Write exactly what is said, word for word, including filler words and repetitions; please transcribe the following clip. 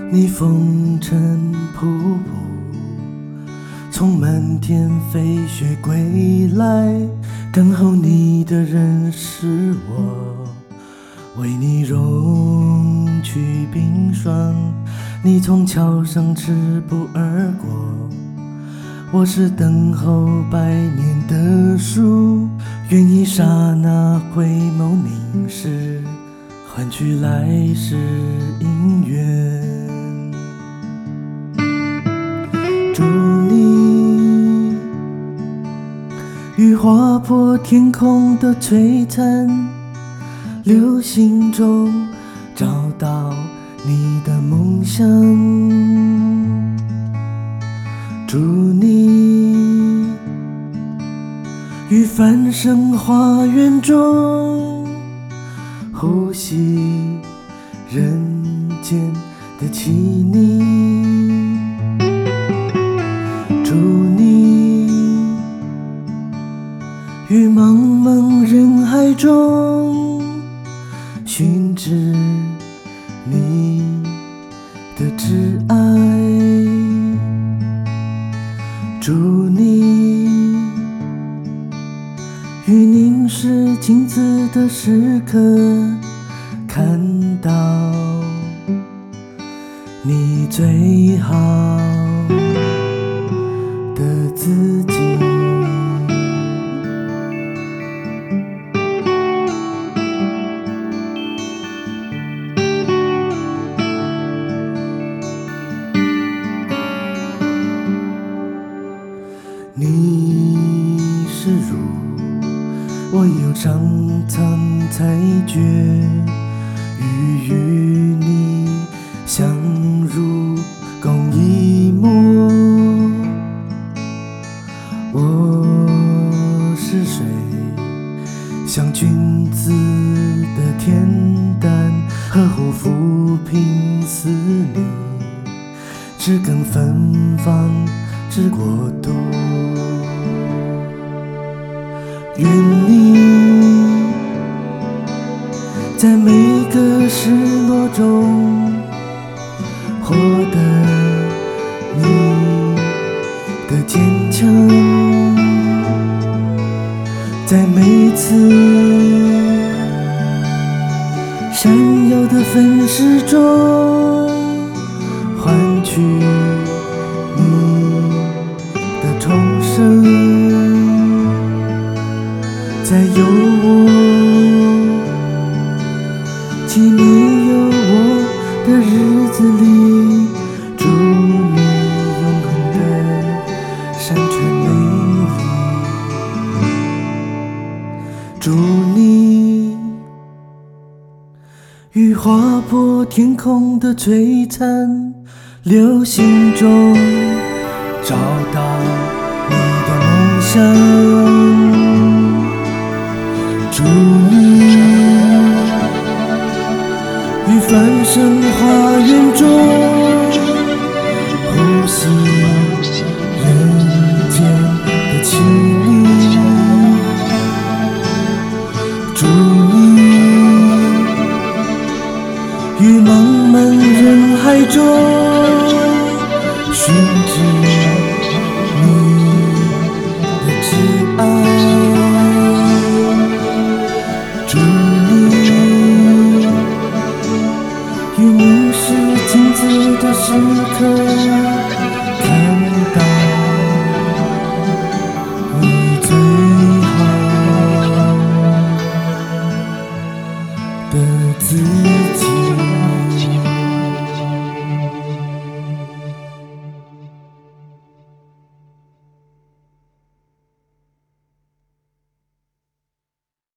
你风尘仆仆，从漫天飞雪归来，等候你的人是我，为你融去冰霜。你从桥上驰步而过，我是等候百年的树，愿一刹那回眸凝视，换取来世姻缘。祝你于划破天空的璀璨流星中找到你的梦想。祝你于繁盛花园中呼吸人间的旖旎。祝你于茫茫人海中寻知你的挚爱。祝你于凝视镜子的时刻看到你最好的自己。你是如我有长苍才觉，欲与你相濡共一抹。我是谁？像君子的恬淡，呵护抚平思念，知根芬芳之国度。愿你在每个失落中获得你的坚强，在每次闪耀的粉饰中换取你的重生。在有我既没有我的日子里，祝你永恒的山川美丽。祝你于划破天空的璀璨流星中找到你的梦想。祝你于繁盛花园中呼吸人间的旖旎。祝你于茫茫人海中寻知你的挚爱。祝你于凝视镜子的时刻